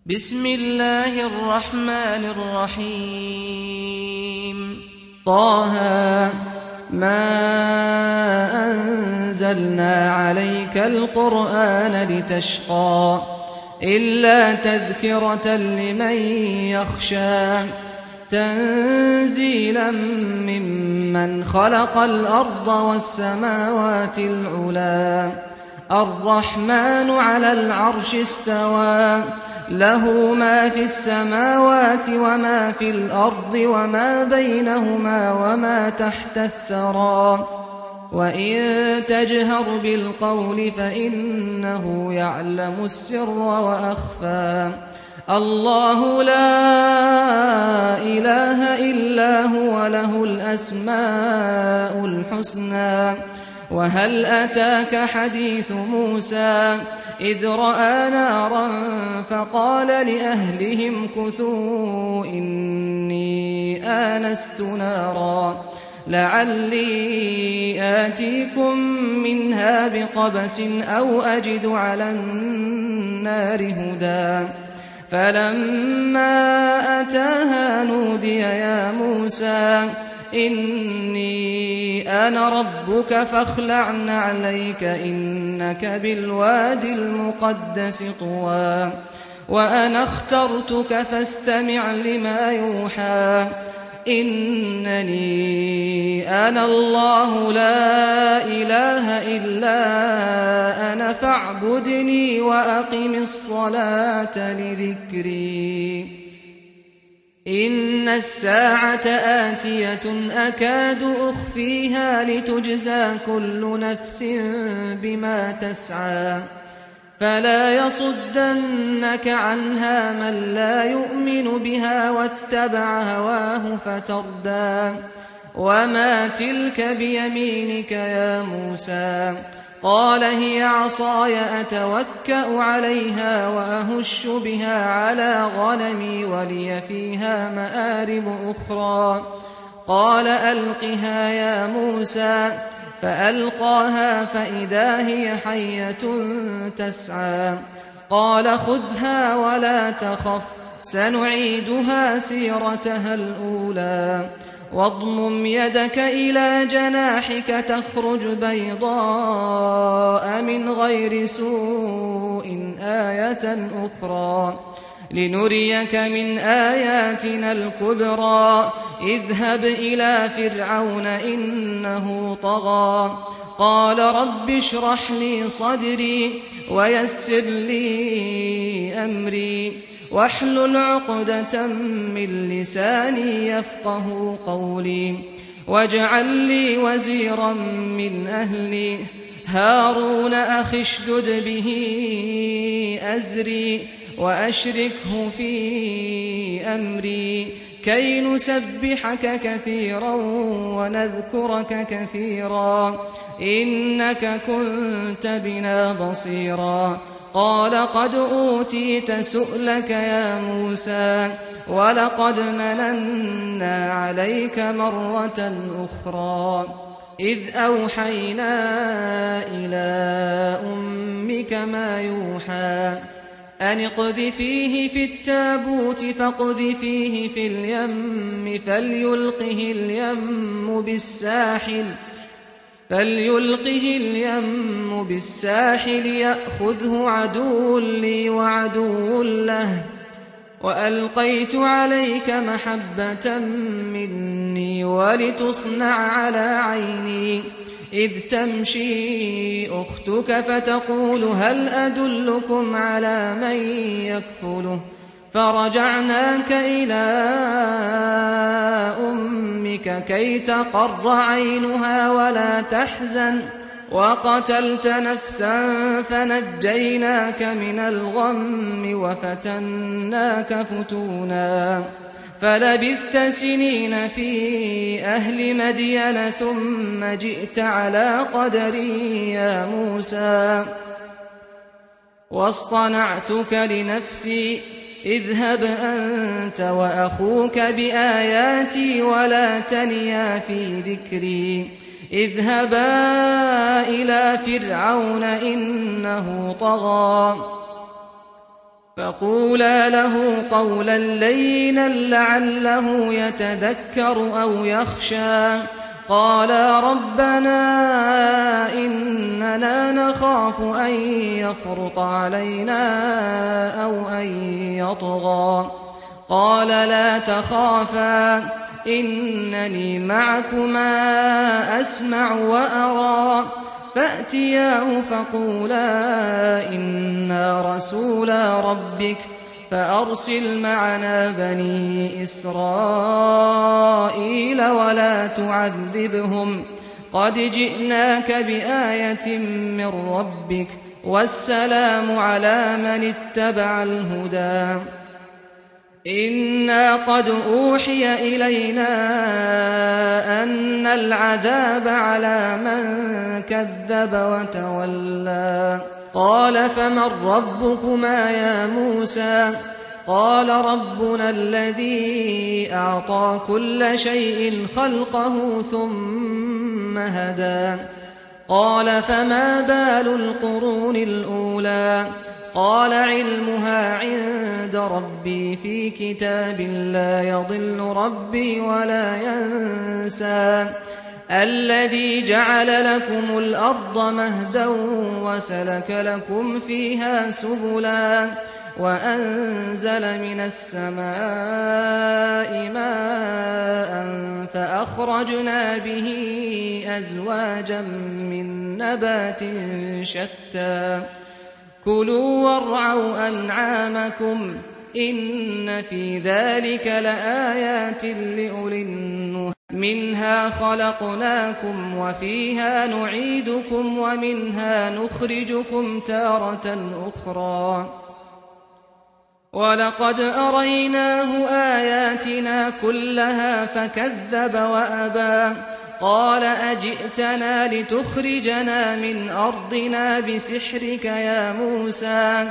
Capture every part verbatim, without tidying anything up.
بسم الله الرحمن الرحيم طه ما أنزلنا عليك القرآن لتشقى إلا تذكرة لمن يخشى تنزيلا ممن خلق الأرض والسماوات العلى الرحمن على العرش استوى له ما في السماوات وما في الأرض وما بينهما وما تحت الثرى وإن تجهر بالقول فإنه يعلم السر وأخفى الله لا إله إلا هو له الأسماء الحسنى وهل أتاك حديث موسى إذ رأى نارا فقال لأهلهم كثوا إني آنست نارا لعلي آتيكم منها بقبس أو أجد على النار هدى فلما أتاها نودي يا موسى إني أنا ربك فاخلع نعليك إنك بالوادي المقدس طوى وأنا اخترتك فاستمع لما يوحى إنني أنا الله لا إله إلا أنا فاعبدني وأقم الصلاة لذكري إن الساعة آتية أكاد أخفيها لتجزى كل نفس بما تسعى فلا يصدنك عنها من لا يؤمن بها واتبع هواه فتردى وما تلك بيمينك يا موسى قال هي عصاي أتوكأ عليها وأهش بها على غنمي ولي فيها مآرب أخرى قال ألقها يا موسى فألقاها فإذا هي حية تسعى قال خذها ولا تخف سنعيدها سيرتها الأولى واضمم يدك إلى جناحك تخرج بيضاء من غير سوء آية أخرى لنريك من آياتنا الكبرى اذهب إلى فرعون إنه طغى قال رب اشرح لي صدري ويسر لي أمري واحلل عقدة من لساني يفقه قولي واجعل لي وزيرا من أهلي هارون أخي اشدد به أزري وأشركه في أمري كي نسبحك كثيرا ونذكرك كثيرا إنك كنت بنا بصيرا قال قد أوتيت سؤلك يا موسى ولقد مننا عليك مرة أخرى إذ أوحينا إلى أمك ما يوحى أن اقذفيه في التابوت فاقذفيه في اليم فليلقه اليم بالساحل فليلقه اليم بالساحل يأخذه عدو لي وعدو له وألقيت عليك محبة مني ولتصنع على عيني إذ تمشي أختك فتقول هل أدلكم على من يكفله فرجعناك إلى أمك كي تقر عينها ولا تحزن وقتلت نفسا فنجيناك من الغم وفتناك فتونا فلبثت سنين في أهل مدين ثم جئت على قدري يا موسى واصطنعتك لنفسي اذهب أنت وأخوك بآياتي ولا تنيا في ذكري اذهبا إلى فرعون إنه طغى فقولا له قولا لينا لعله يتذكر أو يخشى قالا ربنا إننا نخاف أن يفرط علينا أو أن يطغى قال لا تخافا إنني معكما أسمع وأرى فأتياه فقولا إنا رسولا ربك فأرسل معنا بني إسرائيل ولا تعذبهم قد جئناك بآية من ربك والسلام على من اتبع الهدى إنا قد أوحي إلينا أن العذاب على من كذب وتولى قال فمن ربكما يا موسى قال ربنا الذي أعطى كل شيء خلقه ثم هدى قال فما بال القرون الأولى قال علمها عند ربي في كتاب لا يضل ربي ولا ينسى الذي جعل لكم الأرض مهدا وسلك لكم فيها سبلا وأنزل من السماء ماء فأخرجنا به أزواجا من نبات شتى كلوا وارعوا أنعامكم إن في ذلك لآيات لأولي النهى منها خلقناكم وفيها نعيدكم ومنها نخرجكم تارة أخرى ولقد أريناه آياتنا كلها فكذب وأبى قال أجئتنا لتخرجنا من أرضنا بسحرك يا موسى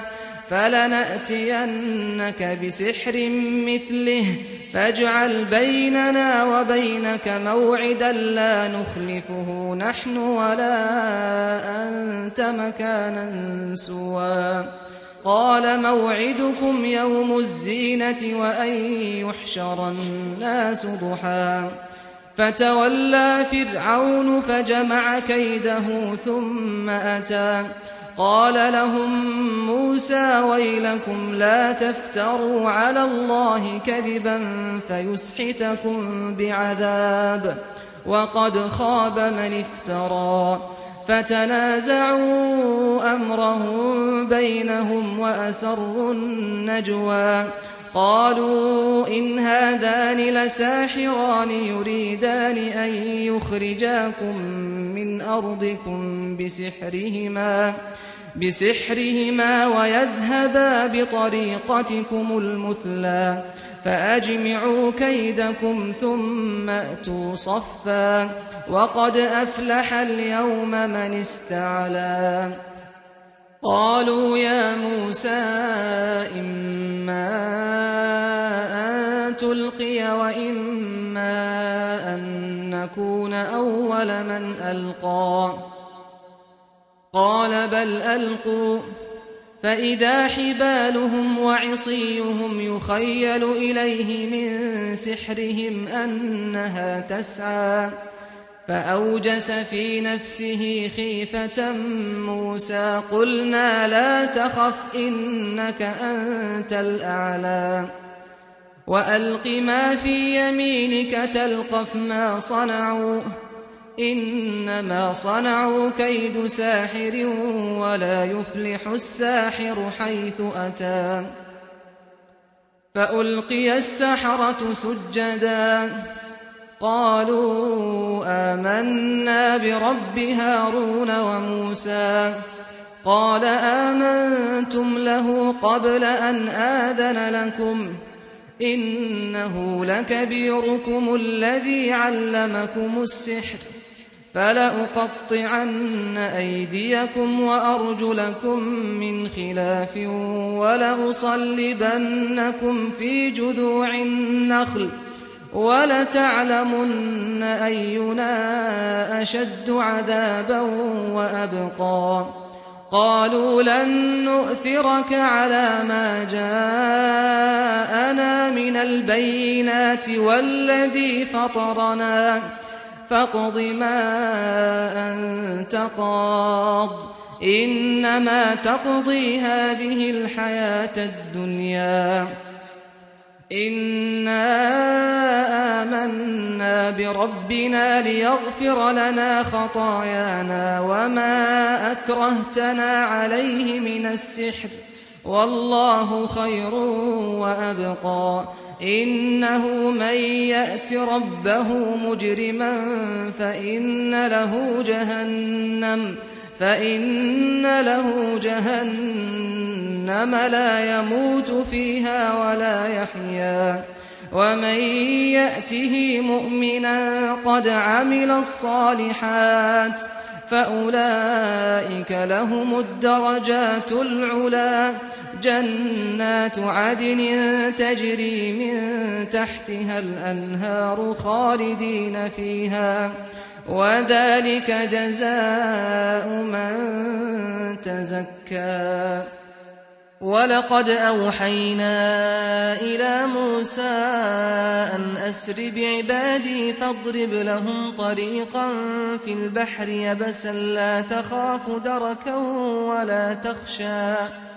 فلنأتينك بسحر مثله فاجعل بيننا وبينك موعدا لا نخلفه نحن ولا أنت مكانا سوى قال موعدكم يوم الزينة وأن يحشر الناس ضحى فتولى فرعون فجمع كيده ثم أتى قال لهم موسى ويلكم لا تفتروا على الله كذبا فيسحتكم بعذاب وقد خاب من افترى فتنازعوا أمرهم بينهم وأسروا النجوى قالوا إن هذان لساحران يريدان أن يخرجاكم من أرضكم بسحرهما بسحرهما ويذهبا بطريقتكم المثلى فأجمعوا كيدكم ثم أتوا صفا وقد أفلح اليوم من استعلى قالوا يا موسى إما أن تلقي وإما أن نكون أول من ألقى قال بل ألقوا فإذا حبالهم وعصيهم يخيل إليه من سحرهم أنها تسعى فأوجس في نفسه خيفة موسى قلنا لا تخف إنك أنت الأعلى وألق ما في يمينك تلقف ما صنعوا إنما صنعوا كيد ساحر ولا يفلح الساحر حيث أتى فألقي السحرة سجدا قالوا آمنا برب هارون وموسى قال آمنتم له قبل أن آذن لكم إنه لكبيركم الذي علمكم السحر فلأقطعن أيديكم وأرجلكم من خلاف ولأصلبنكم في جذوع النخل ولتعلمن أينا أشد عذابا وأبقى قالوا لن نؤثرك على ما جاءنا من البينات والذي فطرنا فاقض ما أنت قاض إنما تقضي هذه الحياة الدنيا إنا آمنا بربنا ليغفر لنا خطايانا وما أكرهتنا عليه من السحر والله خير وأبقى إنه من يأت ربه مجرما فإن له جهنم فإن له جهنم لا يموت فيها ولا يحيا ومن يأته مؤمنا قد عمل الصالحات فأولئك لهم الدرجات العلى جنات عدن تجري من تحتها الأنهار خالدين فيها وذلك جزاء من تزكى ولقد أوحينا إلى موسى أن أسر بعبادي فاضرب لهم طريقا في البحر يبسا لا تخاف دركا ولا تخشى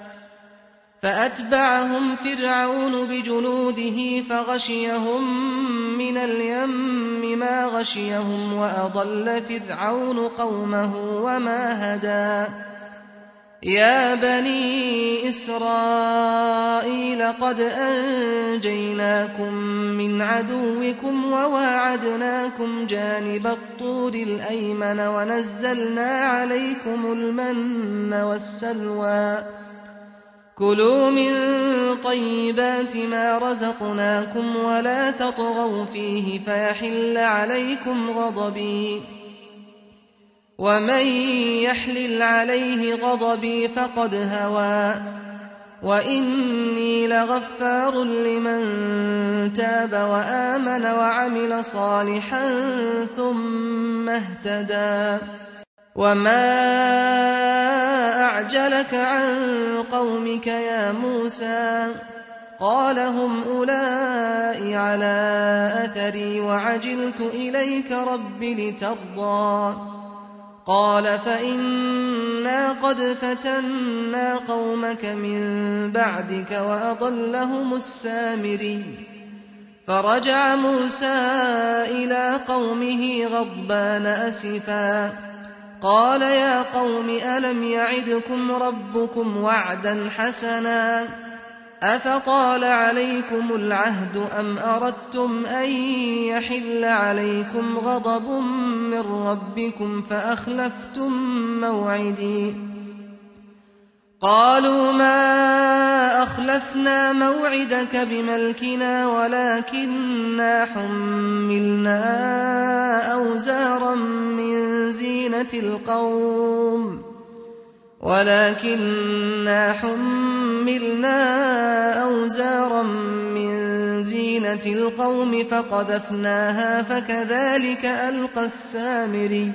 فأتبعهم فرعون بجنوده فغشيهم من اليم ما غشيهم وأضل فرعون قومه وما هدى يا بني إسرائيل قد أنجيناكم من عدوكم وواعدناكم جانب الطور الأيمن ونزلنا عليكم المن والسلوى كلوا من طيبات ما رزقناكم ولا تطغوا فيه فيحل عليكم غضبي ومن يحلل عليه غضبي فقد هوى وإني لغفار لمن تاب وآمن وعمل صالحا ثم اهتدى وما أعجلك عن قومك يا موسى قال هم أولئك على أثري وعجلت إليك رب لترضى قال فإنا قد فتنا قومك من بعدك وأضلهم السامري فرجع موسى إلى قومه غضبان أسفا قال يا قوم ألم يعدكم ربكم وعدا حسنا أفطال عليكم العهد أم أردتم أن يحل عليكم غضب من ربكم فأخلفتم موعدي قالوا ما أخلفنا موعدك بملكنا ولكننا حملنا أوزارا من زينة القوم ولكننا حملنا أوزارا من زينة القوم فقذفناها فكذلك ألقى السامري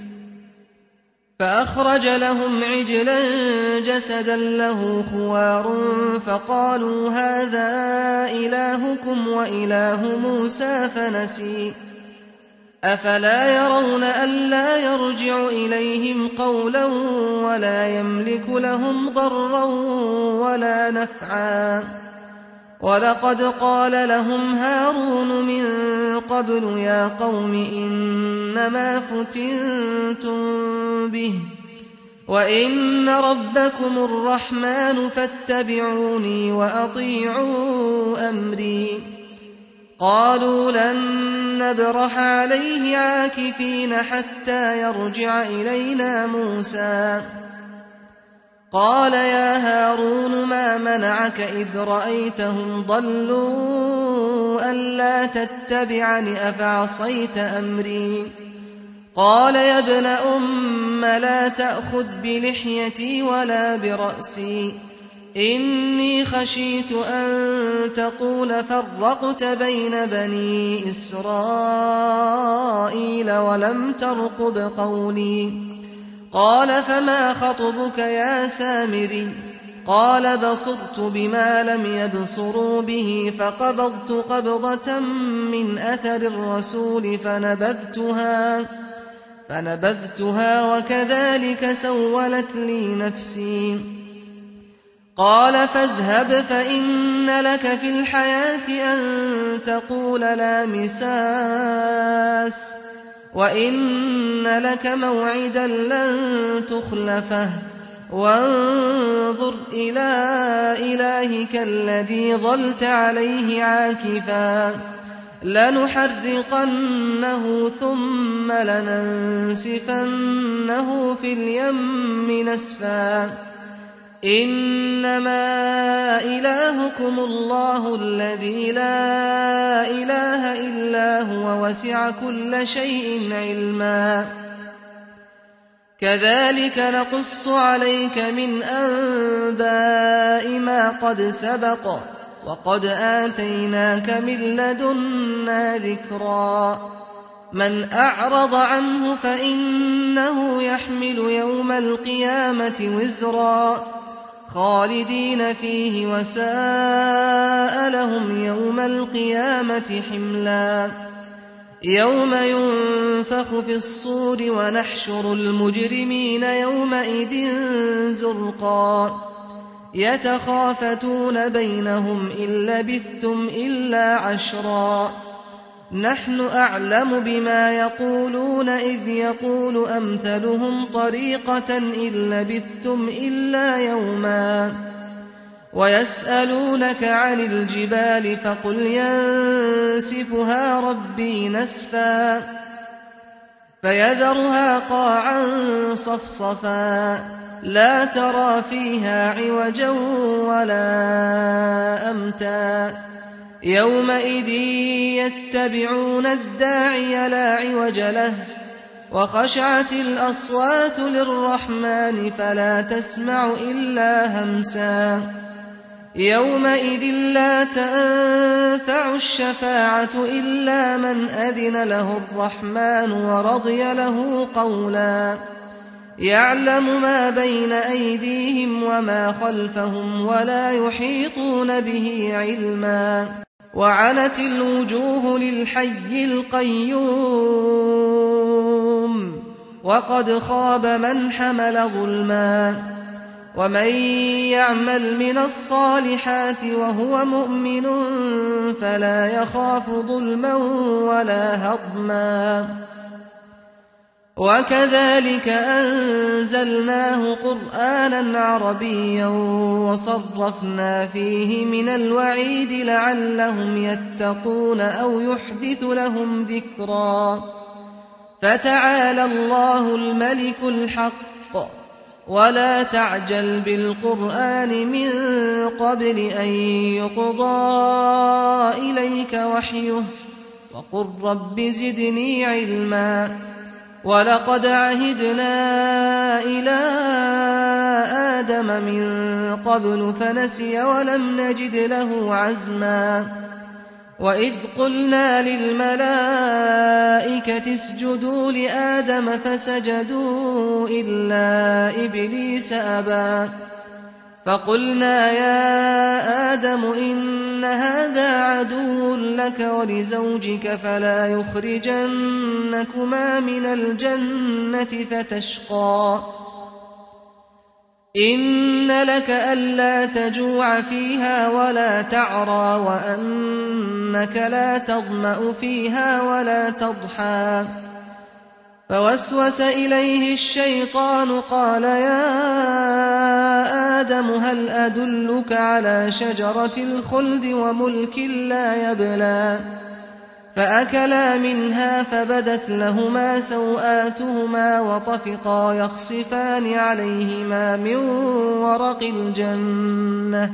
فأخرج لهم عجلا جسدا له خوار فقالوا هذا إلهكم وإله موسى فنسي أفلا يرون ألا يرجع إليهم قولا ولا يملك لهم ضرا ولا نفعا ولقد قال لهم هارون من قبل يا قوم إنما فتنتم به وإن ربكم الرحمن فاتبعوني وأطيعوا أمري قالوا لن نبرح عليه عاكفين حتى يرجع إلينا موسى قال يا هارون ما منعك إذ رأيتهم ضلوا ألا تتبعني أفعصيت أمري قال يا ابن أم لا تأخذ بلحيتي ولا برأسي إني خشيت أن تقول فرقت بين بني إسرائيل ولم ترقب قولي قال فما خطبك يا سامري قال بصرت بما لم يبصروا به فقبضت قبضة من أثر الرسول فنبذتها فنبذتها وكذلك سولت لي نفسي قال فاذهب فإن لك في الحياة أن تقول لا مساس وإن لك موعدا لن تخلفه وانظر إلى إلهك الذي ظلت عليه عاكفا لنحرقنه ثم لننسفنه في اليم نسفا إنما إلهكم الله الذي لا إله إلا هو وسع كل شيء علما كذلك نقص عليك من أنباء ما قد سبق وقد آتيناك من لدنا ذكرا من أعرض عنه فإنه يحمل يوم القيامة وزرا خالدين فيه وساء لهم يوم القيامة حملا يوم ينفخ في الصور ونحشر المجرمين يومئذ زرقا يتخافتون بينهم إن لبثتم إلا عشرا نحن أعلم بما يقولون إذ يقول أمثلهم طريقة إن لبثتم إلا يوما ويسألونك عن الجبال فقل ينسفها ربي نسفا فيذرها قاعا صفصفا لا ترى فيها عوجا ولا أمتا يومئذ يتبعون الداعي لا عوج له وخشعت الأصوات للرحمن فلا تسمع إلا همسا يومئذ لا تنفع الشفاعة إلا من أذن له الرحمن ورضي له قولا يعلم ما بين أيديهم وما خلفهم ولا يحيطون به علما وعنت الوجوه للحي القيوم وقد خاب من حمل ظلما ومن يعمل من الصالحات وهو مؤمن فلا يخاف ظلما ولا هضما وكذلك أنزلناه قرآنا عربيا وصرفنا فيه من الوعيد لعلهم يتقون أو يحدث لهم ذكرا فتعالى الله الملك الحق ولا تعجل بالقرآن من قبل أن يقضى إليك وحيه وقل رب زدني علما ولقد عهدنا إلى آدم من قبل فنسي ولم نجد له عزما وإذ قلنا للملائكة اسجدوا لآدم فسجدوا إلا إبليس أبى فقلنا يا آدم إن هذا عدو لك ولزوجك فلا يخرجنكما من الجنة فتشقى إن لك ألا تجوع فيها ولا تعرى وأنك لا تظمأ فيها ولا تضحى فوسوس إليه الشيطان قال يا آدم هل أدلك على شجرة الخلد وملك لا يبلى فأكلا منها فبدت لهما سوآتهما وطفقا يخصفان عليهما من ورق الجنة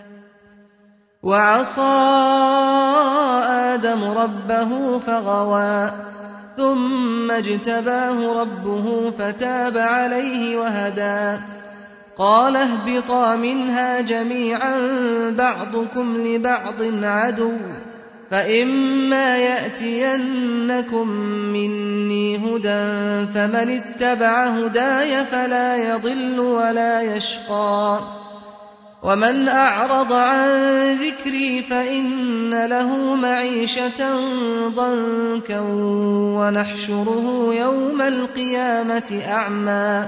وعصى آدم ربه فغوى ثم اجتباه ربه فتاب عليه وهدى قال اهبطا منها جميعا بعضكم لبعض عدو فإما يأتينكم مني هدى فمن اتبع هداي فلا يضل ولا يشقى ومن أعرض عن ذكري فإن له معيشة ضنكا ونحشره يوم القيامة أعمى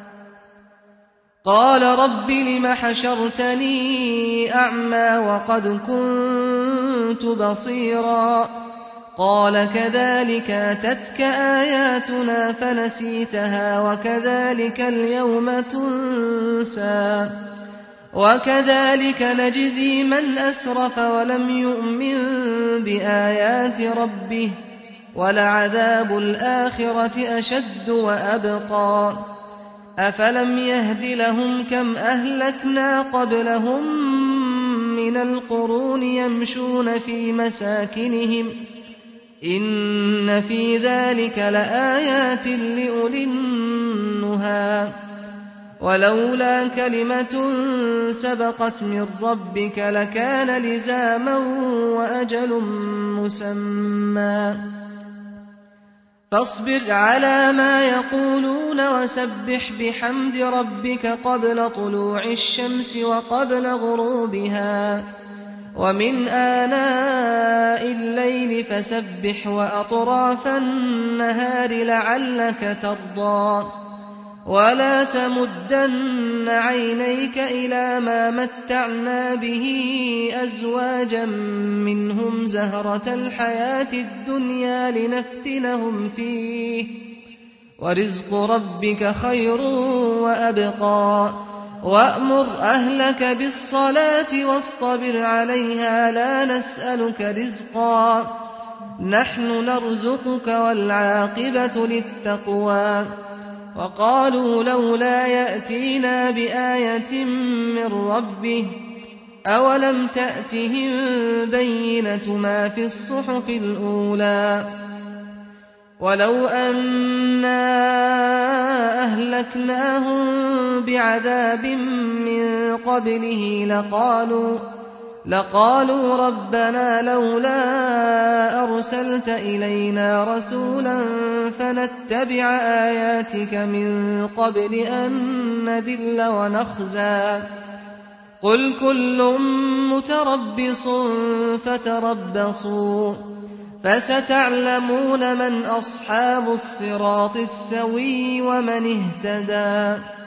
قال رب لم حشرتني أعمى وقد كنت بصيرا قال كذلك أتتك آياتنا فنسيتها وكذلك اليوم تنسى وكذلك نجزي من أسرف ولم يؤمن بآيات ربه ولعذاب الآخرة أشد وأبقى أفلم يهد لهم كم أهلكنا قبلهم من القرون يمشون في مساكنهم إن في ذلك لآيات لأولي النهى ولولا كلمة سبقت من ربك لكان لزاما وأجل مسمى فاصبر على ما يقولون وسبح بحمد ربك قبل طلوع الشمس وقبل غروبها ومن آناء الليل فسبح وأطراف النهار لعلك ترضى ولا تمدن عينيك إلى ما متعنا به أزواجا منهم زهرة الحياة الدنيا لنفتنهم فيه ورزق ربك خير وأبقى وأمر أهلك بالصلاة واصطبر عليها لا نسألك رزقا نحن نرزقك والعاقبة للتقوى وقالوا لولا يأتينا بآية من ربه أولم تأتهم بينة ما في الصحف الأولى ولو أنا أهلكناهم بعذاب من قبله لقالوا لقالوا ربنا لولا أرسلت إلينا رسولا فنتبع آياتك من قبل أن نذل ونخزى قل كل متربص فتربصوا فستعلمون من أصحاب الصراط السوي ومن اهتدى